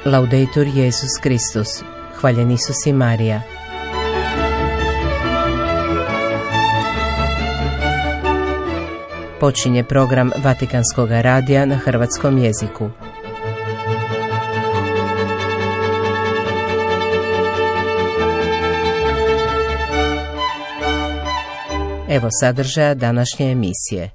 Laudetur Jesus Kristus. Hvaljen Isus i Marija. Počinje program Vatikanskog radija na hrvatskom jeziku. Evo sadržaja današnje emisije.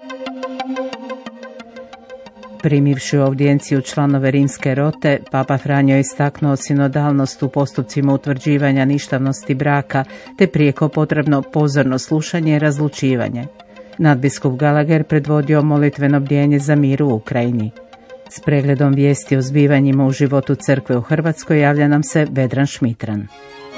Primivši u audijenciju članove rimske rote, Papa Franjo je istaknuo sinodalnost u postupcima utvrđivanja ništavnosti braka, te prijeko potrebno pozorno slušanje i razlučivanje. Nadbiskup Gallagher predvodio molitveno bdjenje za mir u Ukrajini. S pregledom vijesti o zbivanjima u životu crkve u Hrvatskoj javlja nam se Vedran Šmitran.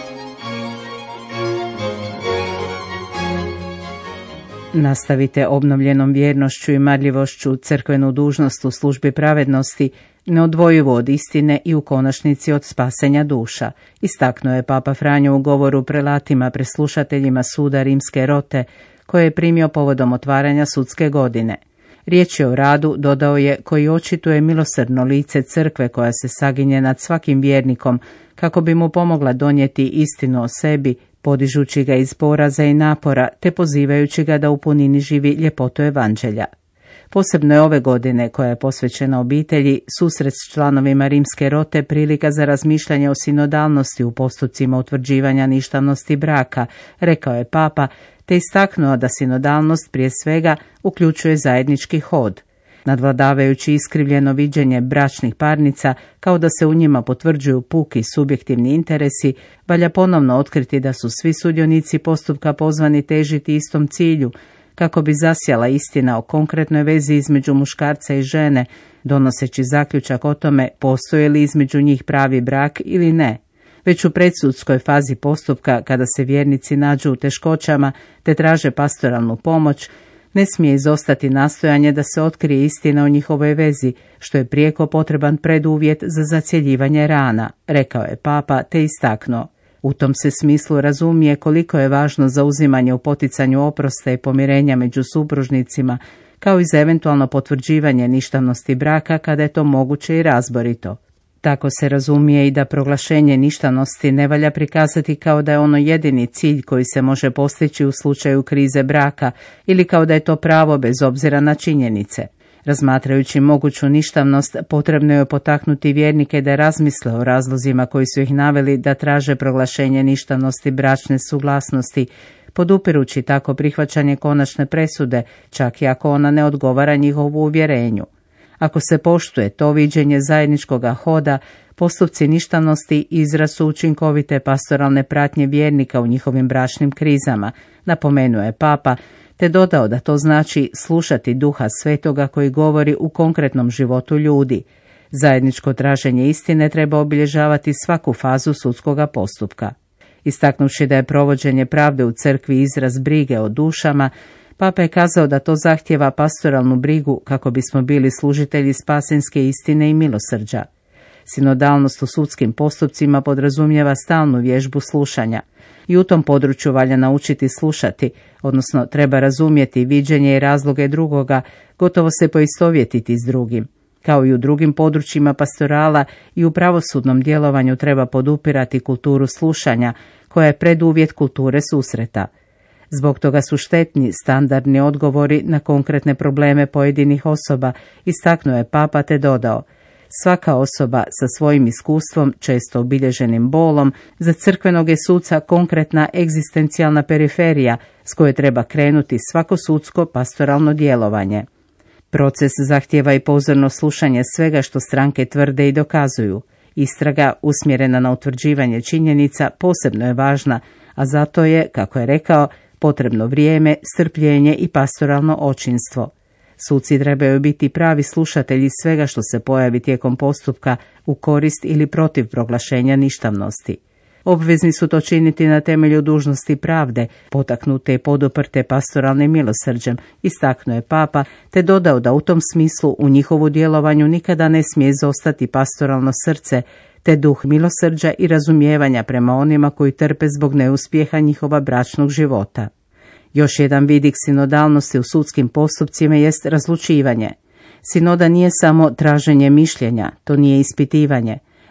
Nastavite obnovljenom vjernošću i marljivošću crkvenu dužnost u službi pravednosti, neodvojivo od istine i u konačnici od spasenja duša, istaknuo je Papa Franjo u govoru prelatima preslušateljima suda rimske rote, koje je primio povodom otvaranja sudske godine. Riječ je o radu, dodao je, koji očituje milosrdno lice crkve koja se saginje nad svakim vjernikom kako bi mu pomogla donijeti istinu o sebi, podižući ga iz poraza i napora, te pozivajući ga da u punini živi ljepotu evanđelja. Posebno je ove godine, koja je posvećena obitelji, susret s članovima rimske rote prilika za razmišljanje o sinodalnosti u postupcima utvrđivanja ništavnosti braka, rekao je Papa, te istaknuo da sinodalnost prije svega uključuje zajednički hod. Nadvladavajući iskrivljeno viđenje bračnih parnica, kao da se u njima potvrđuju puki subjektivni interesi, valja ponovno otkriti da su svi sudionici postupka pozvani težiti istom cilju, kako bi zasjala istina o konkretnoj vezi između muškarca i žene, donoseći zaključak o tome postoji li između njih pravi brak ili ne. Već u predsudskoj fazi postupka, kada se vjernici nađu u teškoćama te traže pastoralnu pomoć, ne smije izostati nastojanje da se otkrije istina o njihovoj vezi, što je prijeko potreban preduvjet za zacjeljivanje rana, rekao je Papa, te istaknuo. U tom se smislu razumije koliko je važno zauzimanje u poticanju oprosta i pomirenja među supružnicima, kao i za eventualno potvrđivanje ništavnosti braka kada je to moguće i razborito. Tako se razumije i da proglašenje ništavnosti ne valja prikazati kao da je ono jedini cilj koji se može postići u slučaju krize braka ili kao da je to pravo bez obzira na činjenice. Razmatrajući moguću ništavnost, potrebno je potaknuti vjernike da razmisle o razlozima koji su ih naveli da traže proglašenje ništavnosti bračne suglasnosti, podupirući tako prihvaćanje konačne presude, čak i ako ona ne odgovara njihovu uvjerenju. Ako se poštuje to viđenje zajedničkoga hoda, postupci ništavnosti izraz su učinkovite pastoralne pratnje vjernika u njihovim bračnim krizama, napomenuo je Papa, te dodao da to znači slušati Duha Svetoga koji govori u konkretnom životu ljudi. Zajedničko traženje istine treba obilježavati svaku fazu sudskoga postupka. Istaknuvši da je provođenje pravde u crkvi izraz brige o dušama, Papa je kazao da to zahtijeva pastoralnu brigu kako bismo bili služitelji spasenske istine i milosrđa. Sinodalnost u sudskim postupcima podrazumijeva stalnu vježbu slušanja i u tom području valja naučiti slušati, odnosno treba razumjeti viđenje i razloge drugoga, gotovo se poistovjetiti s drugim. Kao i u drugim područjima pastorala i u pravosudnom djelovanju treba podupirati kulturu slušanja, koja je preduvjet kulture susreta. Zbog toga su štetni standardni odgovori na konkretne probleme pojedinih osoba, istaknuo je Papa te dodao. Svaka osoba sa svojim iskustvom, često obilježenim bolom, za crkvenog je suca konkretna egzistencijalna periferija s koje treba krenuti svako sudsko pastoralno djelovanje. Proces zahtijeva i pozorno slušanje svega što stranke tvrde i dokazuju. Istraga usmjerena na utvrđivanje činjenica posebno je važna, a zato je, kako je rekao, potrebno vrijeme, strpljenje i pastoralno očinstvo. Suci trebaju biti pravi slušatelji svega što se pojavi tijekom postupka u korist ili protiv proglašenja ništavnosti. Obvezni su to činiti na temelju dužnosti pravde, potaknute i poduprte pastoralnim milosrđem, istaknuo je Papa, te dodao da u tom smislu u njihovu djelovanju nikada ne smije izostati pastoralno srce, te duh milosrđa i razumijevanja prema onima koji trpe zbog neuspjeha njihova bračnog života. Još jedan vidik sinodalnosti u sudskim postupcima jest razlučivanje. Sinoda nije samo traženje mišljenja, to nije ispitivanje.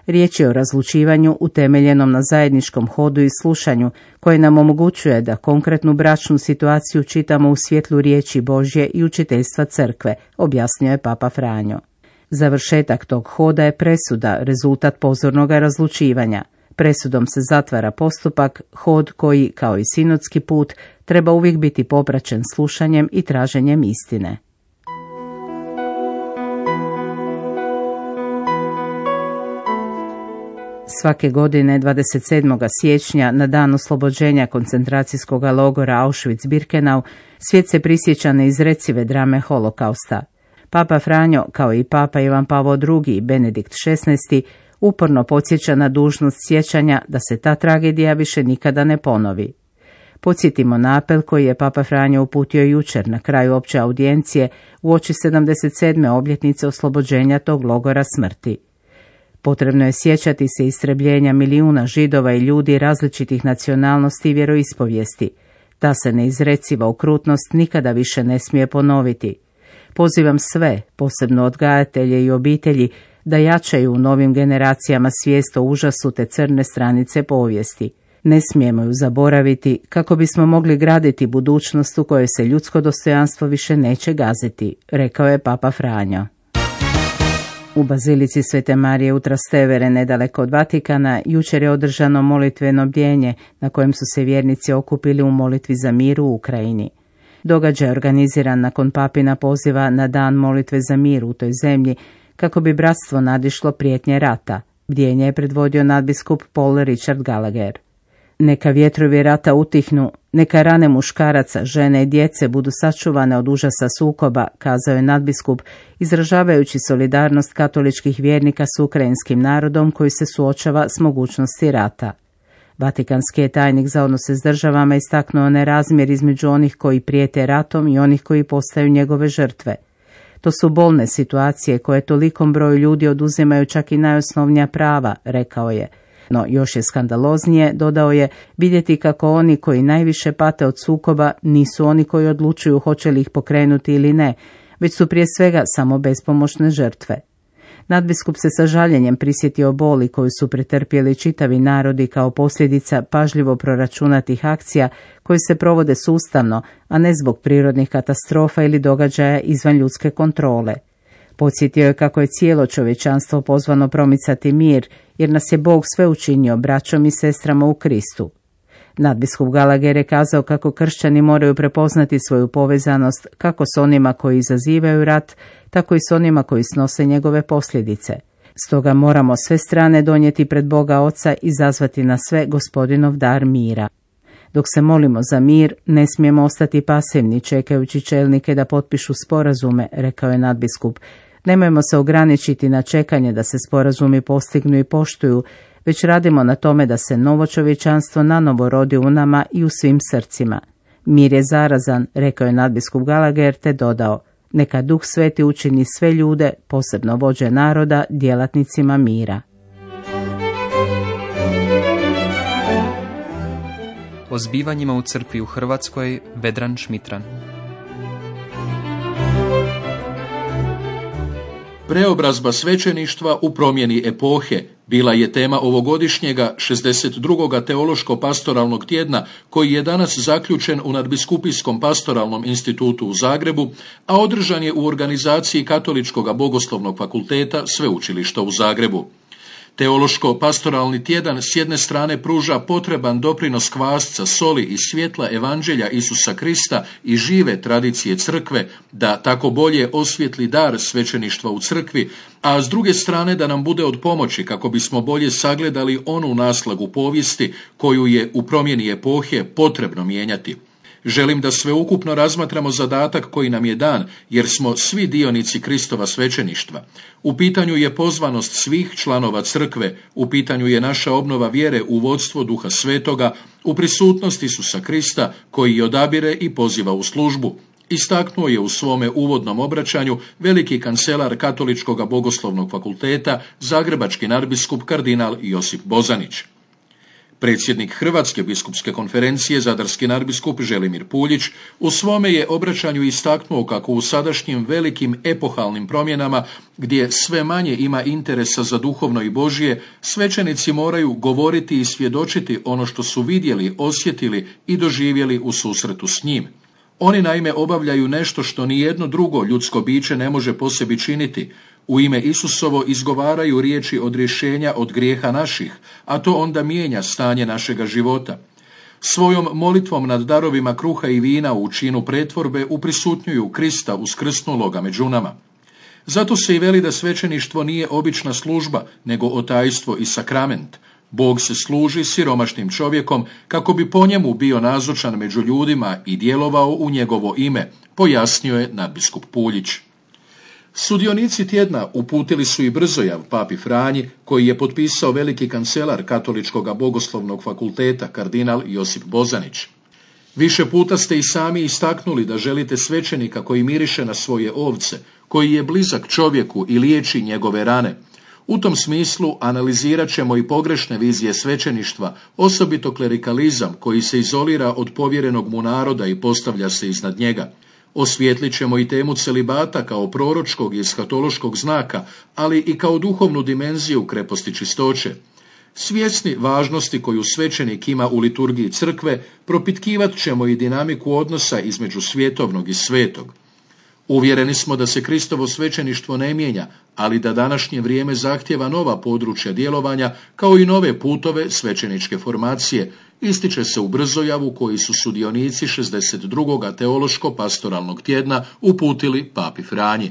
Riječ je o razlučivanju utemeljenom na zajedničkom hodu i slušanju, koje nam omogućuje da konkretnu bračnu situaciju čitamo u svjetlu riječi Božje i učiteljstva crkve, objasnio je Papa Franjo. Završetak tog hoda je presuda, rezultat pozornog razlučivanja. Presudom se zatvara postupak, hod koji, kao i sinodski put, treba uvijek biti popraćen slušanjem i traženjem istine. Svake godine 27. siječnja na dan oslobođenja koncentracijskog logora Auschwitz-Birkenau svijet se prisjeća neizrecive drame holokausta. Papa Franjo, kao i Papa Ivan Pavao II i Benedikt XVI, uporno podsjeća na dužnost sjećanja da se ta tragedija više nikada ne ponovi. Podsjetimo na apel koji je Papa Franjo uputio jučer na kraju opće audijencije uoči 77. obljetnice oslobođenja tog logora smrti. Potrebno je sjećati se istrebljenja milijuna Židova i ljudi različitih nacionalnosti i vjeroispovijesti. Ta se neizreciva okrutnost nikada više ne smije ponoviti. Pozivam sve, posebno odgajatelje i obitelji, da jačaju u novim generacijama svijest o užasu te crne stranice povijesti. Ne smijemo ju zaboraviti kako bismo mogli graditi budućnost u kojoj se ljudsko dostojanstvo više neće gaziti, rekao je Papa Franjo. U Bazilici Svete Marije u Trastevere, nedaleko od Vatikana, jučer je održano molitveno bdjenje na kojem su se vjernici okupili u molitvi za mir u Ukrajini. Događaj je organiziran nakon papina poziva na dan molitve za mir u toj zemlji, kako bi bratstvo nadišlo prijetnje rata. Bdjenje je predvodio nadbiskup Paul Richard Gallagher. Neka vjetrovi rata utihnu, neka rane muškaraca, žene i djece budu sačuvane od užasa sukoba, kazao je nadbiskup, izražavajući solidarnost katoličkih vjernika s ukrajinskim narodom koji se suočava s mogućnosti rata. Vatikanski je tajnik za odnose s državama istaknuo nerazmjer između onih koji prijete ratom i onih koji postaju njegove žrtve. To su bolne situacije koje tolikom broju ljudi oduzimaju čak i najosnovnija prava, rekao je. No još je skandaloznije, dodao je, vidjeti kako oni koji najviše pate od sukoba nisu oni koji odlučuju hoće li ih pokrenuti ili ne, već su prije svega samo bespomoćne žrtve. Nadbiskup se sa žaljenjem prisjetio boli koju su pretrpjeli čitavi narodi kao posljedica pažljivo proračunatih akcija koji se provode sustavno, a ne zbog prirodnih katastrofa ili događaja izvan ljudske kontrole. Podsjetio je kako je cijelo čovječanstvo pozvano promicati mir, jer nas je Bog sve učinio braćom i sestrama u Kristu. Nadbiskup Gallagher je kazao kako kršćani moraju prepoznati svoju povezanost kako s onima koji izazivaju rat, tako i s onima koji snose njegove posljedice. Stoga moramo sve strane donijeti pred Boga Oca i zazvati na sve Gospodinov dar mira. Dok se molimo za mir, ne smijemo ostati pasivni čekajući čelnike da potpišu sporazume, rekao je nadbiskup. Nemojmo se ograničiti na čekanje da se sporazumi postignu i poštuju, već radimo na tome da se novo čovječanstvo nanovo rodi u nama i u svim srcima. Mir je zarazan, rekao je nadbiskup Gallagher, te dodao, neka Duh Sveti učini sve ljude, posebno vođe naroda, djelatnicima mira. O zbivanjima u crkvi u Hrvatskoj, Vedran Šmitran. Preobrazba svećeništva u promjeni epohe bila je tema ovogodišnjega 62. teološko-pastoralnog tjedna koji je danas zaključen u Nadbiskupijskom pastoralnom institutu u Zagrebu, a održan je u organizaciji Katoličkog bogoslovnog fakulteta Sveučilišta u Zagrebu. Teološko-pastoralni tjedan s jedne strane pruža potreban doprinos kvasca, soli i svjetla evanđelja Isusa Krista i žive tradicije crkve, da tako bolje osvijetli dar svećeništva u crkvi, a s druge strane da nam bude od pomoći kako bismo bolje sagledali onu naslagu povijesti koju je u promjeni epohe potrebno mijenjati. Želim da sveukupno razmatramo zadatak koji nam je dan, jer smo svi dionici Kristova svećeništva. U pitanju je pozvanost svih članova crkve, u pitanju je naša obnova vjere u vodstvo Duha Svetoga, u prisutnost Isusa Krista koji odabire i poziva u službu. Istaknuo je u svome uvodnom obraćanju veliki kancelar Katoličkog bogoslovnog fakulteta, zagrebački nadbiskup kardinal Josip Bozanić. Predsjednik Hrvatske biskupske konferencije, zadarski nadbiskup Želimir Puljić, u svome je obraćanju istaknuo kako u sadašnjim velikim epohalnim promjenama, gdje sve manje ima interesa za duhovno i Božje, svećenici moraju govoriti i svjedočiti ono što su vidjeli, osjetili i doživjeli u susretu s njim. Oni naime obavljaju nešto što nijedno drugo ljudsko biće ne može po sebi činiti. U ime Isusovo izgovaraju riječi odrješenja od grijeha naših, a to onda mijenja stanje našega života. Svojom molitvom nad darovima kruha i vina u činu pretvorbe uprisutnjuju Krista uskrsnuloga među nama. Zato se i veli da svećeništvo nije obična služba, nego otajstvo i sakrament. Bog se služi siromašnim čovjekom kako bi po njemu bio nazočan među ljudima i djelovao u njegovo ime, pojasnio je nadbiskup Puljić. Sudionici tjedna uputili su i brzojav papi Franji, koji je potpisao veliki kancelar Katoličkog bogoslovnog fakulteta kardinal Josip Bozanić. Više puta ste i sami istaknuli da želite svećenika koji miriše na svoje ovce, koji je blizak čovjeku i liječi njegove rane. U tom smislu analizirat ćemo i pogrešne vizije svećeništva, osobito klerikalizam koji se izolira od povjerenog mu naroda i postavlja se iznad njega. Osvijetlit ćemo i temu celibata kao proročkog i eskatološkog znaka, ali i kao duhovnu dimenziju kreposti čistoće. Svjesni važnosti koju svećenik ima u liturgiji crkve, propitkivat ćemo i dinamiku odnosa između svjetovnog i svetog. Uvjereni smo da se Kristovo svećeništvo ne mijenja, ali da današnje vrijeme zahtjeva nova područja djelovanja, kao i nove putove svećeničke formacije, ističe se u brzojavu koji su sudionici 62. teološko-pastoralnog tjedna uputili papi Franji.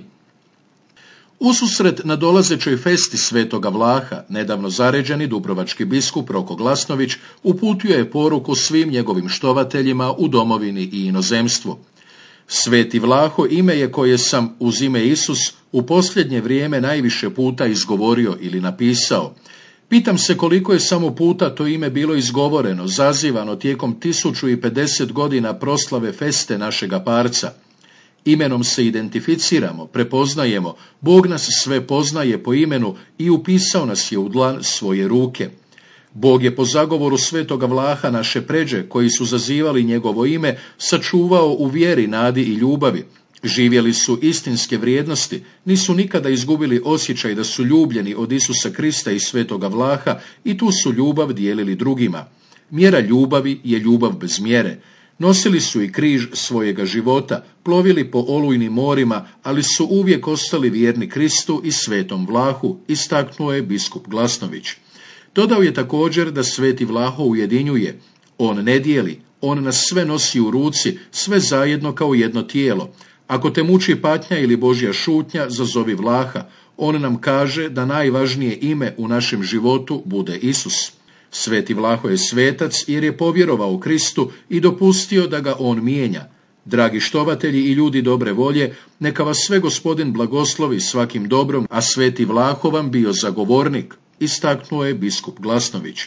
Ususret nadolazećoj festi Svetoga Vlaha, nedavno zaređeni dubrovački biskup Roko Glasnović uputio je poruku svim njegovim štovateljima u domovini i inozemstvu. Sveti Vlaho ime je koje sam uz ime Isus u posljednje vrijeme najviše puta izgovorio ili napisao. Pitam se koliko je samo puta to ime bilo izgovoreno, zazivano tijekom 1050 godina proslave feste našega parca. Imenom se identificiramo, prepoznajemo, Bog nas sve poznaje po imenu i upisao nas je u dlan svoje ruke. Bog je po zagovoru Svetoga Vlaha naše pređe, koji su zazivali njegovo ime, sačuvao u vjeri, nadi i ljubavi. Živjeli su istinske vrijednosti, nisu nikada izgubili osjećaj da su ljubljeni od Isusa Krista i Svetoga Vlaha i tu su ljubav dijelili drugima. Mjera ljubavi je ljubav bez mjere. Nosili su i križ svojega života, plovili po olujnim morima, ali su uvijek ostali vjerni Kristu i Svetom Vlahu, istaknuo je biskup Glasnović. Dodao je također da Sveti Vlaho ujedinjuje. On ne dijeli, on nas sve nosi u ruci, sve zajedno kao jedno tijelo. Ako te muči patnja ili Božja šutnja, zazovi Vlaha. On nam kaže da najvažnije ime u našem životu bude Isus. Sveti Vlaho je svetac jer je povjerovao u Kristu i dopustio da ga on mijenja. Dragi štovatelji i ljudi dobre volje, neka vas sve Gospodin blagoslovi svakim dobrom, a Sveti Vlaho vam bio zagovornik, istaknuo je biskup Glasnović.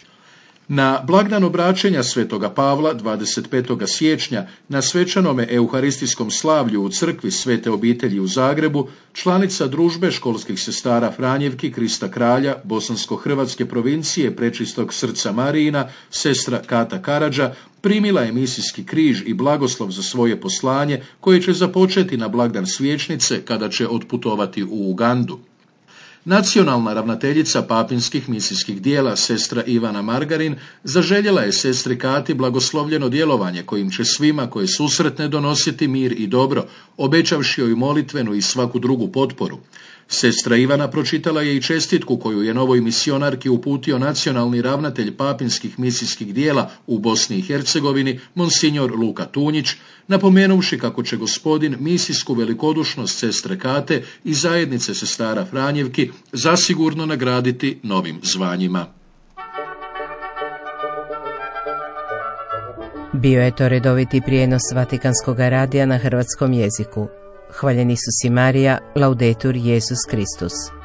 Na blagdan obraćenja Svetoga Pavla 25. siječnja na svečanome euharistijskom slavlju u crkvi Svete obitelji u Zagrebu, članica družbe školskih sestara Franjevki Krista Kralja Bosansko-hrvatske provincije Prečistog srca Marijina, sestra Kata Karadža, primila je misijski križ i blagoslov za svoje poslanje koje će započeti na blagdan Svječnice kada će otputovati u Ugandu. Nacionalna ravnateljica papinskih misijskih dijela, sestra Ivana Margarin, zaželjela je sestri Kati blagoslovljeno djelovanje kojim će svima koje susretne donositi mir i dobro, obećavši joj molitvenu i svaku drugu potporu. Sestra Ivana pročitala je i čestitku koju je novoj misionarki uputio nacionalni ravnatelj papinskih misijskih dijela u Bosni i Hercegovini, monsignor Luka Tunjić, napomenuvši kako će Gospodin misijsku velikodušnost sestre Kate i zajednice sestara Franjevki zasigurno nagraditi novim zvanjima. Bio je to redoviti prijenos Vatikanskog radija na hrvatskom jeziku. Hvaljeni Isus i Marija, laudetur Jesus Kristus.